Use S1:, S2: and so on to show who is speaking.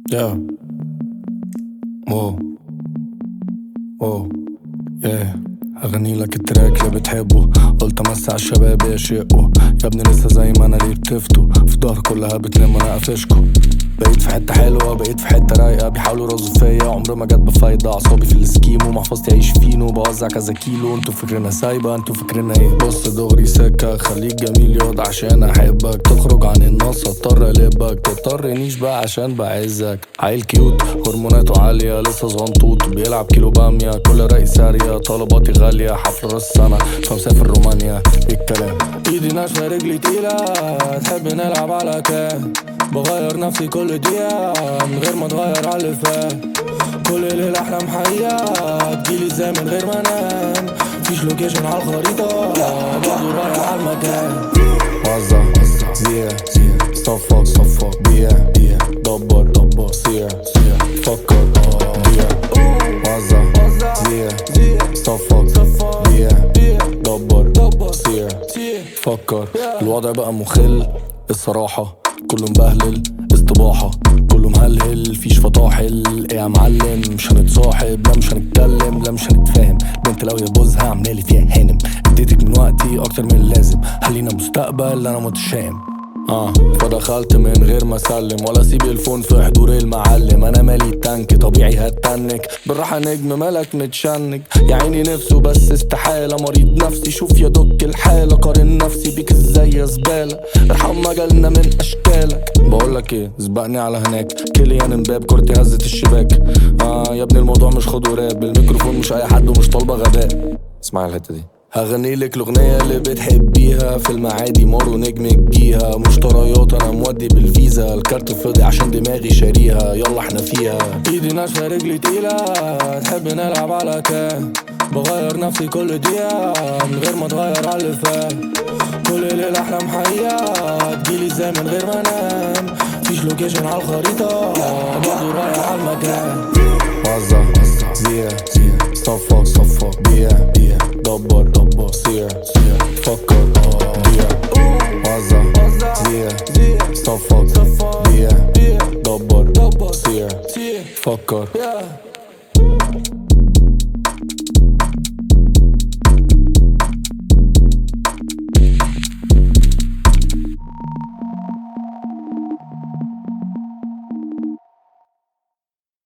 S1: Yeah. واو واو yeah. هغني لك التراك اللي بتحبه، قلت امسي على الشباب يشقوا. يا ابني لسه زي ما انا ليه بتفتوا في ظهر كلها بتنام وانا قافشكوا. بقيت في حته حلوه، بقيت في حته رايقه، بيحاولوا يرازوا فيا عمر ما جت بفايده. اعصابي في السكيمو، محفظتي عيش فينو، بوزع كذا كيلو. انتوا فاكرينها سايبه، انتوا فاكرينها ايه؟ بص دغري سكه، خليك جميل ياض عشان احبك. تخرج عن النص اضطر اقلبك، تضطرنيش بقى عشان بعزك. عيل كيوت هرموناته عاليه، لسه صغنطوط بيلعب كيلو باميه. كل رأي ساريه، طلباتي غاليه، حفل راس سنه فمسافر رومانيا. ايه الكلام؟ ايدي ناشفه رجلي تقيله، تحب نلعب على كام؟ بغير نفسي كل دقيقة من غير ما اتغير على اللي فات. كل ليلة احلام حقيقة، تجيلي ازاي من غير ما انام؟ مفيش لوكيشن على الخريطة، برضه رايح على المكان. وزع زيع صفق بيع دبر سيع فكر بيع. وزع زيع صفق بيع دبر سيع فكر. الوضع بقى مخل الصراحة، كله مبهلل استباحة، كله مهلهل فيش فطاحل. ايه يا معلم مش هنتصاحب، لا مش هنتكلم، لا مش هنتفاهم. بنت لو يبوزها عاملالي فيها هانم، اديتك من وقتي اكتر من اللازم. خلينا مستقبل انا متشائم فدخلت من غير ما اسلم ولا اسيب الفون في حضور المعلم. انا مالي التانك طبيعي هتنك بالراحه، نجم ملك متشنج. يا عيني نفسه بس استحاله، مريض نفسي شوف يا دك الحاله. قارن نفسي بيك ازاي يا زباله، ارحم مجالنا من اشكالك. بقولك ايه، سبقني على هناك، كيليان امباب كورتي هزت الشباك. يا ابني الموضوع مش خد وراب، الميكروفون مش اي حد ومش طالبه غباء. اسمعي الحته دي، هغني لك الاغنيه اللي بتحبيها. في المعادي مارو نجم الجيها، مشتريات انا مودي بالفيزا. الكارت فاضي عشان دماغي شاريها، يلا احنا فيها. ايدي ناشفه رجلي تقيله، تحب نلعب على كام؟ بغير نفسي كل دقيقه من غير ما اتغير على اللي فات. كل ليله احلام حقيقه، تجيلي ازاي من غير ما انام؟ مفيش لوكيشن على الخريطه، برضه رايح على المكان. وزع زيع صفق بيع دبر سيع فكر بيع. وزع زيع صفق بيع دبر سيع فكر.